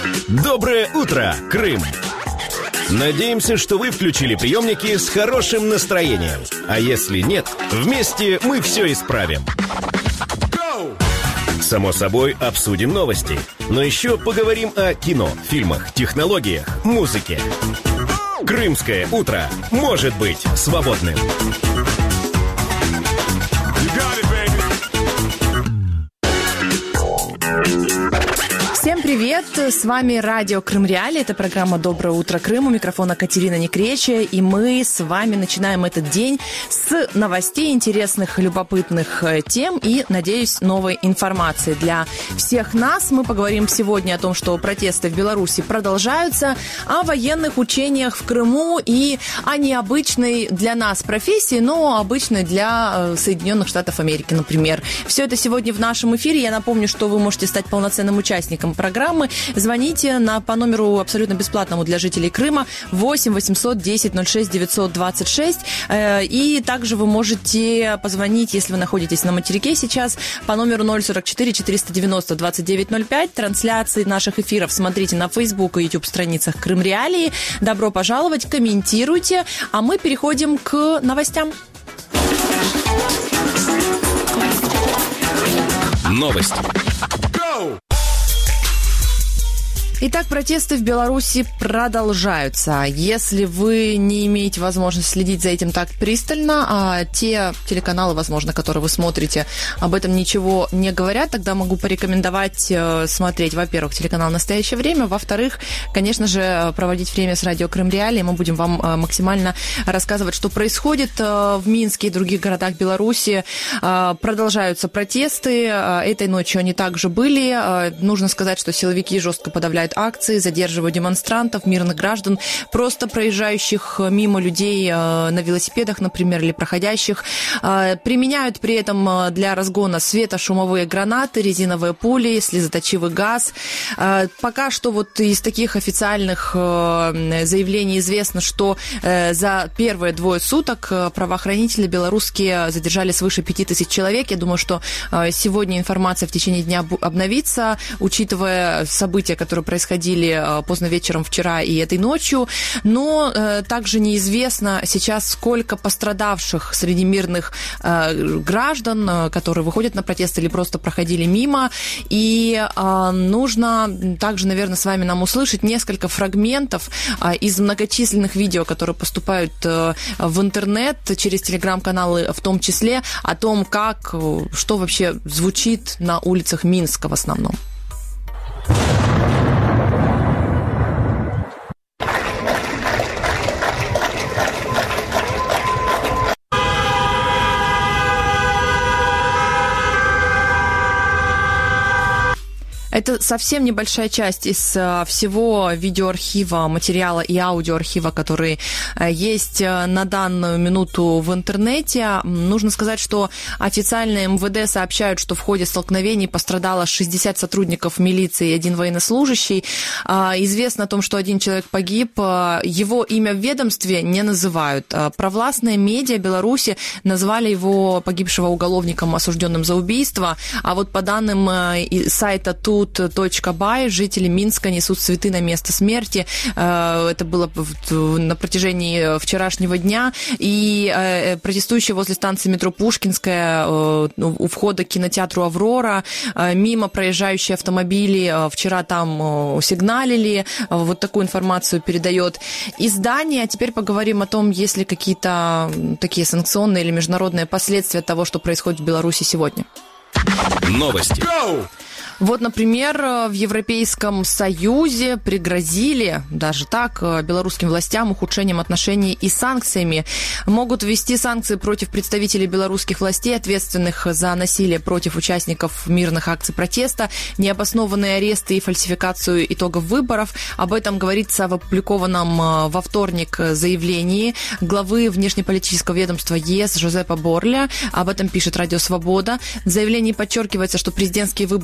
Доброе утро, Крым! Надеемся, что вы включили приемники с хорошим настроением. А если нет, вместе мы все исправим. Само собой, обсудим новости. Но еще поговорим о кино, фильмах, технологиях, музыке. Крымское утро может быть свободным. Всем привет! С вами радио Крым Реалии. Это программа «Доброе утро, Крым». У микрофона Катерина Некречия. И мы с вами начинаем этот день с новостей, интересных, любопытных тем и, надеюсь, новой информации для всех нас. Мы поговорим сегодня о том, что протесты в Беларуси продолжаются, о военных учениях в Крыму и о необычной для нас профессии, но обычной для Соединенных Штатов Америки, например. Все это сегодня в нашем эфире. Я напомню, что вы можете стать полноценным участником программы. Звоните по номеру абсолютно бесплатному для жителей Крыма 8 800 10 06 926. И также вы можете позвонить, если вы находитесь на материке сейчас, по номеру 044 490 2905. Трансляции наших эфиров смотрите на Facebook и YouTube страницах Крым Реалии. Добро пожаловать, комментируйте. А мы переходим к новостям. Новости. Итак, протесты в Беларуси продолжаются. Если вы не имеете возможности следить за этим так пристально, а те телеканалы, возможно, которые вы смотрите, об этом ничего не говорят, тогда могу порекомендовать смотреть, во-первых, телеканал «Настоящее время», во-вторых, конечно же, проводить время с радио Крым Реалии. Мы будем вам максимально рассказывать, что происходит в Минске и других городах Беларуси. Продолжаются протесты. Этой ночью они также были. Нужно сказать, что силовики жестко подавляют акции, задерживают демонстрантов, мирных граждан, просто проезжающих мимо людей на велосипедах, например, или проходящих. Применяют при этом для разгона светошумовые гранаты, резиновые пули, слезоточивый газ. Пока что вот из таких официальных заявлений известно, что за первые 2 суток правоохранители белорусские задержали свыше 5000 человек. Я думаю, что сегодня информация в течение дня обновится, учитывая события, которые происходили поздно вечером вчера и этой ночью, но также неизвестно сейчас, сколько пострадавших среди мирных граждан, которые выходят на протесты или просто проходили мимо, и нужно также, наверное, с вами нам услышать несколько фрагментов из многочисленных видео, которые поступают в интернет, через телеграм-каналы в том числе, о том, что вообще звучит на улицах Минска в основном. Это совсем небольшая часть из всего видеоархива, материала и аудиоархива, который есть на данную минуту в интернете. Нужно сказать, что официальные МВД сообщают, что в ходе столкновений пострадало 60 сотрудников милиции и 1 военнослужащий. Известно о том, что 1 человек погиб. Его имя в ведомстве не называют. Провластные медиа Беларуси назвали его, погибшего, уголовником, осужденным за убийство. А вот по данным сайта Тут.бай, жители Минска несут цветы на место смерти. Это было на протяжении вчерашнего дня. И протестующие возле станции метро Пушкинская, у входа к кинотеатру «Аврора», мимо проезжающие автомобили вчера там сигналили. Вот такую информацию передает издание. А теперь поговорим о том, есть ли какие-то такие санкционные или международные последствия того, что происходит в Беларуси сегодня. Новости. Вот, например, в Европейском Союзе пригрозили, даже так, белорусским властям ухудшением отношений и санкциями. Могут ввести санкции против представителей белорусских властей, ответственных за насилие против участников мирных акций протеста, необоснованные аресты и фальсификацию итогов выборов. Об этом говорится в опубликованном во вторник заявлении главы внешнеполитического ведомства ЕС Жозепа Борреля. Об этом пишет Радио Свобода. В заявлении подчеркивается, что президентские выборы прошедшие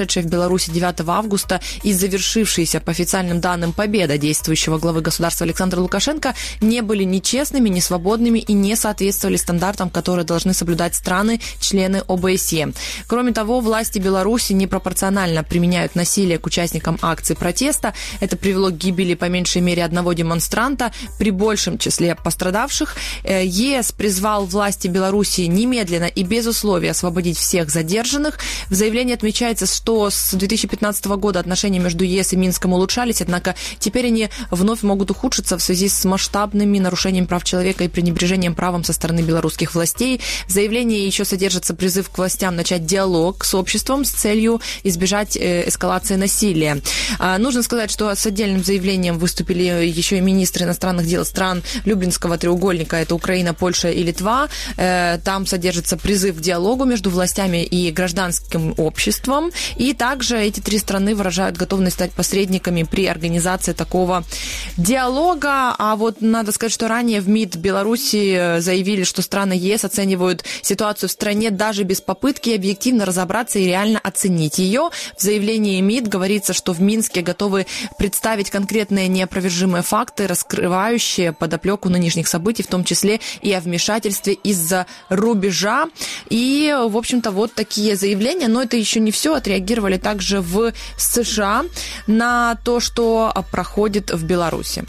прошедшая в Беларуси 9 августа и завершившаяся, по официальным данным, победа действующего главы государства Александра Лукашенко не были ни честными, ни свободными и не соответствовали стандартам, которые должны соблюдать страны, члены ОБСЕ. Кроме того, власти Беларуси непропорционально применяют насилие к участникам акций протеста. Это привело к гибели по меньшей мере одного демонстранта при большем числе пострадавших. ЕС призвал власти Беларуси немедленно и без условий освободить всех задержанных. В заявлении отмечается, что с 2015 года отношения между ЕС и Минском улучшались, однако теперь они вновь могут ухудшиться в связи с масштабными нарушениями прав человека и пренебрежением правом со стороны белорусских властей. В заявлении еще содержится призыв к властям начать диалог с обществом с целью избежать эскалации насилия. Нужно сказать, что с отдельным заявлением выступили еще и министры иностранных дел стран Люблинского треугольника, это Украина, Польша и Литва. Там содержится призыв к диалогу между властями и гражданским обществом. И также эти три страны выражают готовность стать посредниками при организации такого диалога. А вот надо сказать, что ранее в МИД Беларуси заявили, что страны ЕС оценивают ситуацию в стране даже без попытки объективно разобраться и реально оценить ее. В заявлении МИД говорится, что в Минске готовы представить конкретные неопровержимые факты, раскрывающие подоплеку нынешних событий, в том числе и о вмешательстве из-за рубежа. И, в общем-то, вот такие заявления. Но это еще не все. Отреагировали также в США на то, что проходит в Беларуси.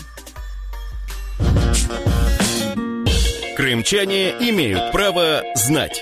Крымчане имеют право знать.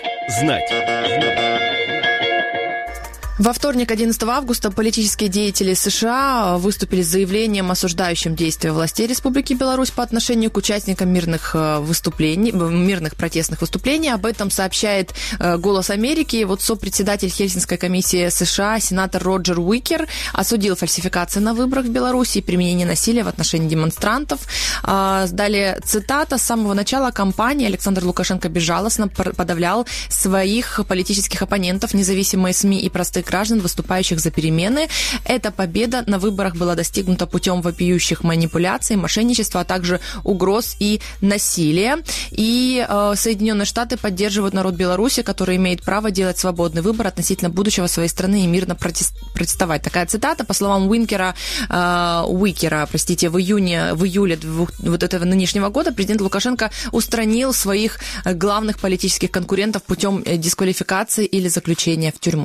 Во вторник, 11 августа, политические деятели США выступили с заявлением, осуждающим действия властей Республики Беларусь по отношению к участникам мирных протестных выступлений. Об этом сообщает «Голос Америки». Вот сопредседатель Хельсинской комиссии США, сенатор Роджер Уикер, осудил фальсификации на выборах в Беларуси и применение насилия в отношении демонстрантов. Далее цитата. «С самого начала кампании Александр Лукашенко безжалостно подавлял своих политических оппонентов, независимые СМИ и простых граждан, выступающих за перемены. Эта победа на выборах была достигнута путем вопиющих манипуляций, мошенничества, а также угроз и насилия. И Соединенные Штаты поддерживают народ Беларуси, который имеет право делать свободный выбор относительно будущего своей страны и мирно протестовать». Такая цитата. По словам Уикера, в июле вот этого нынешнего года президент Лукашенко устранил своих главных политических конкурентов путем дисквалификации или заключения в тюрьму.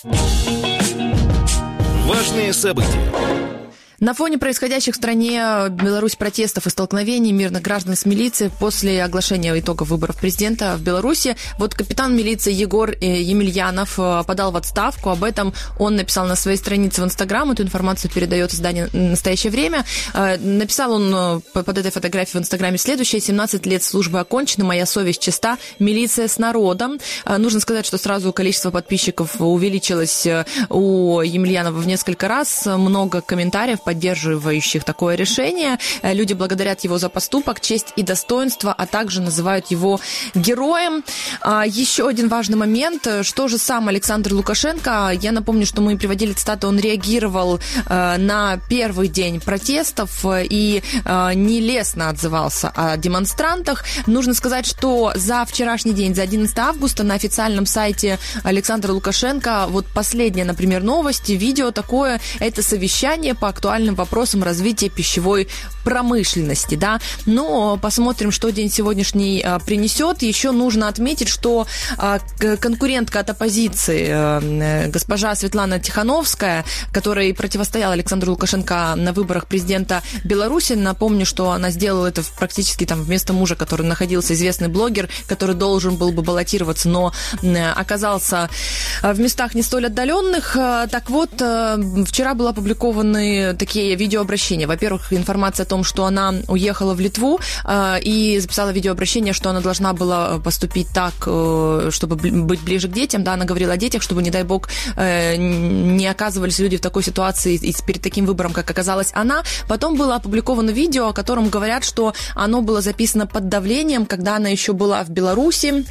Важные события. На фоне происходящих в стране Беларусь протестов и столкновений мирных граждан с милицией после оглашения итогов выборов президента в Беларуси, вот капитан милиции Егор Емельянов подал в отставку. Об этом он написал на своей странице в Инстаграм. Эту информацию передает издание «Настоящее время». Написал он под этой фотографией в Инстаграме следующее: 17 лет службы окончены, моя совесть чиста, милиция с народом. Нужно сказать, что сразу количество подписчиков увеличилось у Емельянова в несколько раз. Много комментариев, поддерживающих такое решение. Люди благодарят его за поступок, честь и достоинство, а также называют его героем. Еще один важный момент. Что же сам Александр Лукашенко? Я напомню, что мы приводили цитату. Он реагировал на первый день протестов и нелестно отзывался о демонстрантах. Нужно сказать, что за вчерашний день, за 11 августа, на официальном сайте Александра Лукашенко, вот последняя, например, новость, видео такое, это совещание по актуальным вопросам развития пищевой промышленности, да. Но посмотрим, что день сегодняшний принесет. Еще нужно отметить, что конкурентка от оппозиции, госпожа Светлана Тихановская, которая противостояла Александру Лукашенко на выборах президента Беларуси, напомню, что она сделала это практически там вместо мужа, который находился, известный блогер, который должен был бы баллотироваться, но оказался в местах не столь отдаленных. Так вот, вчера были опубликованы такие видеообращения. Во-первых, информация о том, что она уехала в Литву и записала видеообращение, что она должна была поступить так, чтобы быть ближе к детям. Да, она говорила о детях, чтобы, не дай бог, не оказывались люди в такой ситуации и перед таким выбором, как оказалась она. Потом было опубликовано видео, о котором говорят, что оно было записано под давлением, когда она еще была в Беларуси.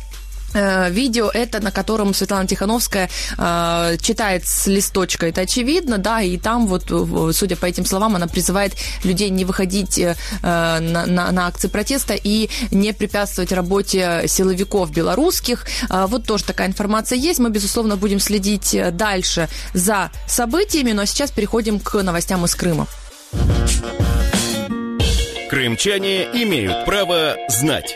видео это, на котором Светлана Тихановская читает с листочка, это очевидно, да, и там вот, судя по этим словам, она призывает людей не выходить на акции протеста и не препятствовать работе силовиков белорусских. Вот тоже такая информация есть. Мы, безусловно, будем следить дальше за событиями, ну а сейчас переходим к новостям из Крыма. Крымчане имеют право знать.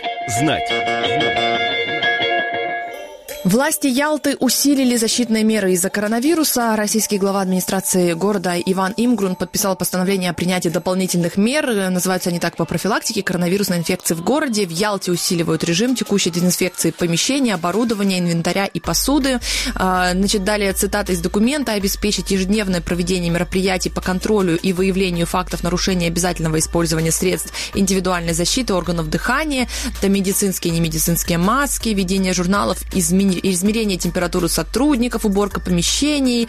Власти Ялты усилили защитные меры из-за коронавируса. Российский глава администрации города Иван Имгрун подписал постановление о принятии дополнительных мер. Называются они так по профилактике коронавирусной инфекции в городе. В Ялте усиливают режим текущей дезинфекции помещений, оборудования, инвентаря и посуды. Далее цитата из документа: обеспечить ежедневное проведение мероприятий по контролю и выявлению фактов нарушения обязательного использования средств индивидуальной защиты органов дыхания, это медицинские и немедицинские маски, ведение журналов, измерение температуры сотрудников, уборка помещений,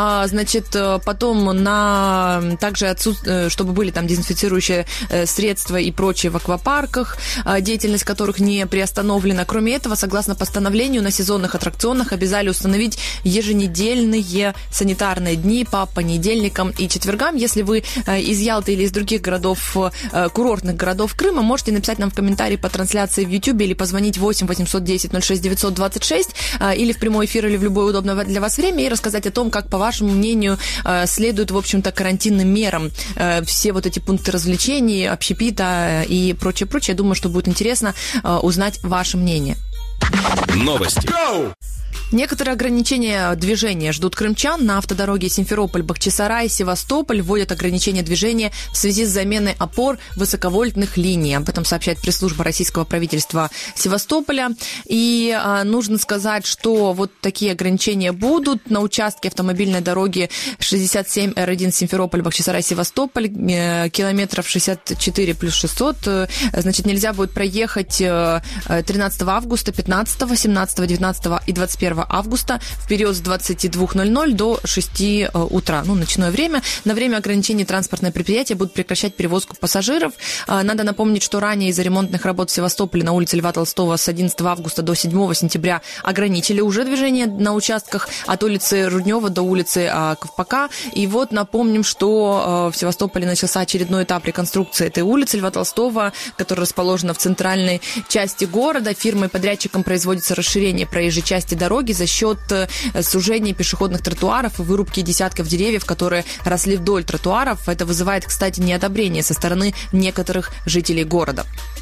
потом также чтобы были там дезинфицирующие средства и прочее в аквапарках, деятельность которых не приостановлена. Кроме этого, согласно постановлению, на сезонных аттракционах обязали установить еженедельные санитарные дни по понедельникам и четвергам. Если вы из Ялты или из других городов, курортных городов Крыма, можете написать нам в комментарии по трансляции в YouTube или позвонить 8 810 06 926 или в прямой эфир, или в любое удобное для вас время, и рассказать о том, как, по вашему мнению, следуют, в общем-то, карантинным мерам все вот эти пункты развлечений, общепита и прочее. Я думаю, что будет интересно узнать ваше мнение. Новости. Некоторые ограничения движения ждут крымчан. На автодороге Симферополь-Бахчисарай, Севастополь вводят ограничения движения в связи с заменой опор высоковольтных линий. Об этом сообщает пресс-служба российского правительства Севастополя. И нужно сказать, что вот такие ограничения будут на участке автомобильной дороги 67 Р1 Симферополь-Бахчисарай, Севастополь, километров 64 плюс 600. Нельзя будет проехать 13 августа, 15, 17, 19 и 21 августа в период с 22:00 до 6 утра, ночное время. На время ограничений транспортные предприятия будут прекращать перевозку пассажиров. Надо напомнить, что ранее из-за ремонтных работ в Севастополе на улице Льва Толстого с 11 августа до 7 сентября ограничили уже движение на участках от улицы Руднева до улицы Ковпака. И вот напомним, что в Севастополе начался очередной этап реконструкции этой улицы Льва Толстого, которая расположена в центральной части города. Фирмой-подрядчиком производится расширение проезжей части дороги за счет сужения пешеходных тротуаров и вырубки десятков деревьев, которые росли вдоль тротуаров. Это вызывает, кстати, неодобрение со стороны некоторых жителей города.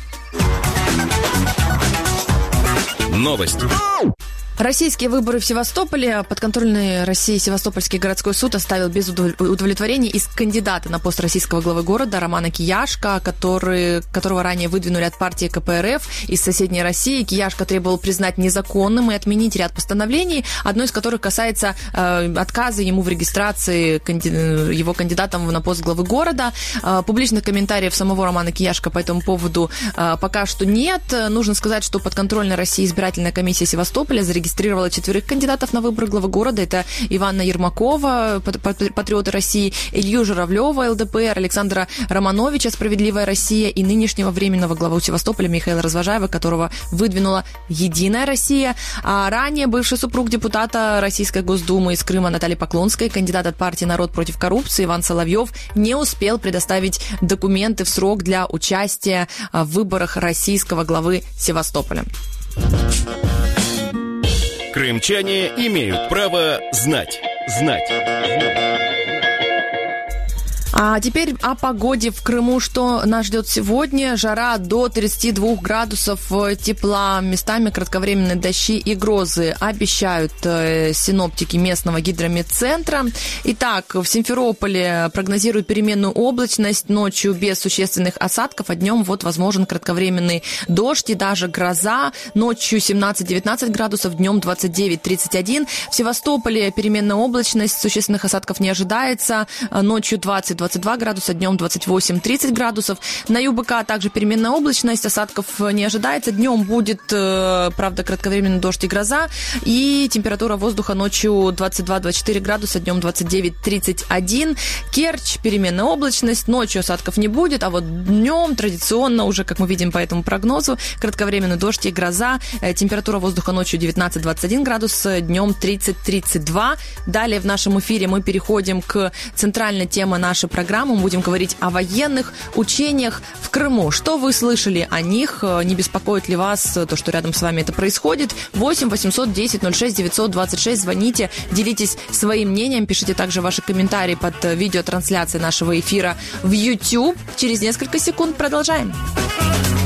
Новости. Российские выборы в Севастополе. Подконтрольный России Севастопольский городской суд оставил без удовлетворения из кандидата на пост российского главы города Романа Кияшко, которого ранее выдвинули от партии КПРФ из соседней России. Кияшко требовал признать незаконным и отменить ряд постановлений, одно из которых касается отказа ему в регистрации его кандидатом на пост главы города. Публичных комментариев самого Романа Кияшко по этому поводу пока что нет. Нужно сказать, что подконтрольная России избирательная комиссия Севастополя зарегистрировала 4 кандидатов на выборы главы города. Это Ивана Ермакова, Патриоты России, Илью Журавлева, ЛДПР, Александра Романовича, Справедливая Россия, и нынешнего временного главу Севастополя Михаила Развожаева, которого выдвинула Единая Россия. А ранее бывший супруг депутата Российской Госдумы из Крыма Натальи Поклонской, кандидат от партии «Народ против коррупции» Иван Соловьев не успел предоставить документы в срок для участия в выборах российского главы Севастополя. Крымчане имеют право знать. А теперь о погоде в Крыму. Что нас ждет сегодня? Жара до 32 градусов тепла. Местами кратковременные дожди и грозы обещают синоптики местного гидрометцентра. Итак, в Симферополе прогнозируют переменную облачность. Ночью без существенных осадков, а днем возможен кратковременный дождь и даже гроза. Ночью 17-19 градусов, днем 29-31. В Севастополе переменная облачность, существенных осадков не ожидается. Ночью 20-22 22 градуса, днем 28-30 градусов. На ЮБК также переменная облачность, осадков не ожидается. Днем будет, правда, кратковременный дождь и гроза. И температура воздуха ночью 22-24 градуса, днем 29-31. Керчь, переменная облачность, ночью осадков не будет, а вот днем традиционно, уже как мы видим по этому прогнозу, кратковременный дождь и гроза. Температура воздуха ночью 19-21 градус, днем 30-32. Далее в нашем эфире мы переходим к центральной теме нашей программы. Мы будем говорить о военных учениях в Крыму. Что вы слышали о них? Не беспокоит ли вас то, что рядом с вами это происходит? 8 810 06 926. Звоните, делитесь своим мнением, пишите также ваши комментарии под видеотрансляцией нашего эфира в YouTube. Через несколько секунд продолжаем.